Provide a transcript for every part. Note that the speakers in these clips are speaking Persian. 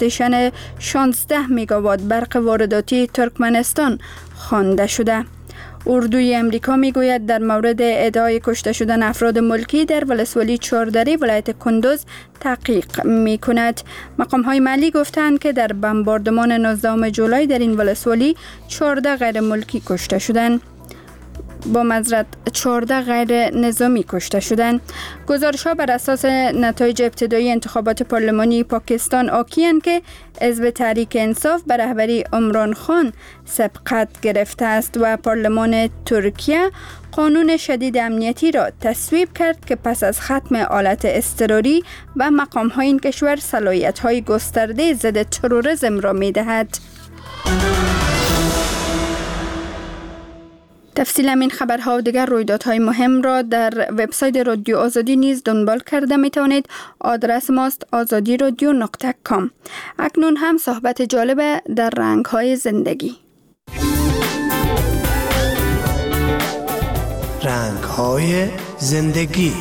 استیشن 16 مگاوات برق وارداتی ترکمنستان خوانده شده. اردوی امریکا میگوید در مورد ادعای کشته شدن افراد ملکی در ولسوالی چهاردری ولایت کندوز تحقیق می کند. مقام های محلی گفتند که در بمباردمان 19 جولای در این ولسوالی 14 غیر ملکی کشته شدند. با معذرت 14 غیر نظامی کشته شدند. گزارش‌ها بر اساس نتایج ابتدایی انتخابات پارلمانی پاکستان حاکی‌اند که حزب تحریک انصاف به رهبری عمران خان سبقت گرفته است و پارلمان ترکیه قانون شدید امنیتی را تصویب کرد که پس از ختم حالت اضطراری و مقام‌های این کشور صلاحیت‌های گسترده ضد تروریسم را می‌دهد. تفصیل این خبرها و دیگر رویدادهای مهم را در وبسایت رادیو آزادی نیز دنبال کرده می توانید. آدرس ماست azadiradio.com. اکنون هم صحبت جالب در رنگ‌های زندگی. رنگ‌های زندگی.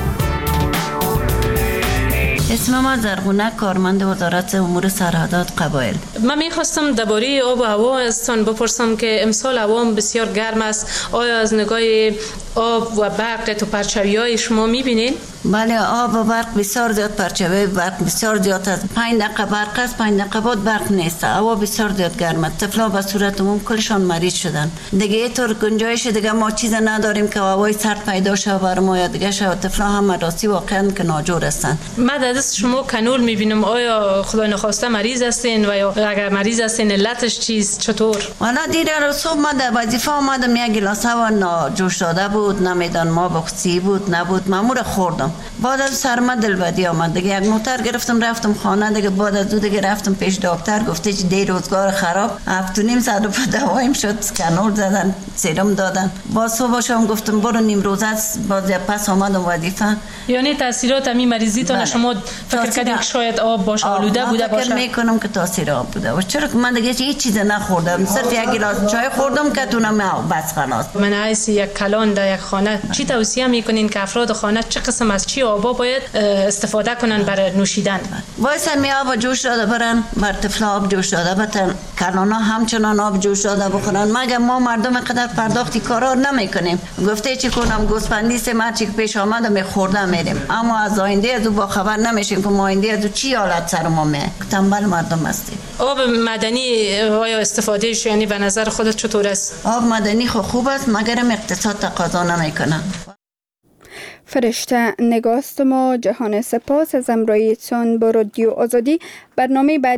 اسم من زرغونه، کارمند وزارت امور سرحدات قبایل. من میخواستم درباره آب و هوا ازتان بپرسم که امسال هوا بسیار گرم است. آیا از نگاه آب و برق تو پرچاوی‌های شما میبینید؟ بله، آب و برق بسیار زیاد، پرچاوی برق بسیار زیاد است. 5 دقیقه برق است، 5 دقیقه بعد برق نیست. هوا بسیار زیاد گرم است. طفلا به صورت عموم کلشان مریض شدن. دیگه اینطور گنجایش دیگه ما چیز نداریم که هوای سرد پیدا شه بر ما یا دیگه شه. طفلا هم راستی واقعا که ناجور هستند. من در دست شما کنول میبینم. آیا خدای نخواسته مریض هستین و یا اگر مریض هستین علتش چیست؟ چطور؟ والا دیره صبح من در وظیفه آمدم، یک گلاس هوا جوش داده بود، نمیدان ما بخصی بود نبود، مامور خوردم. بعد از سرما دلبدی آمد دیگه، یک موتر گرفتم رفتم خانه دیگه. بعد از دو دیگه رفتم پیش دکتر، گفته چه دی روزگار خراب. 7.5 روپیه دوایم شد، کنول زدن، سرم دادن. با صبح شام گفتم برو نیم روز است. باز پس آمدم وظیفه. یعنی تاثیرات همین مریضیتون شما فکر کردین که شاید آب باشه، آلوده بوده باشه؟ فکر میکنم که تاثیر آب بوده باشه، چرا که من دیگه هیچ چیز نخوردم، صرف یک گلاس چای خوردم که تونم بس خلاص. من حیث یک کلان در یک خانه چی توصیه میکنین که افراد خانه چه قسم از چی آبا باید استفاده کنن برای نوشیدن؟ وایس می آب جوش داده برن، بر طفلا آب جوش داده بتن، کلانا همچنان آب جوش داده بخورن. مگه ما مردم قدر پرداختی کارا نمیکنیم؟ گفته چی کنم، گوسفندی سه مرچی که پیش آمد میخورده میریم، اما از آینده از با خبر نمیشیم که ما آینده از چی حالت سر ما می تنبل مردم هستیم. آب مدنی آیا استفادهش یعنی به نظر خودت چطور است؟ آب مدنی خوب است مگرم اقتصاد تقاضا نمیکنه. فرشته نگاست ما جهان سپاس از امرایتان با رادیو آزادی. برنامه بعد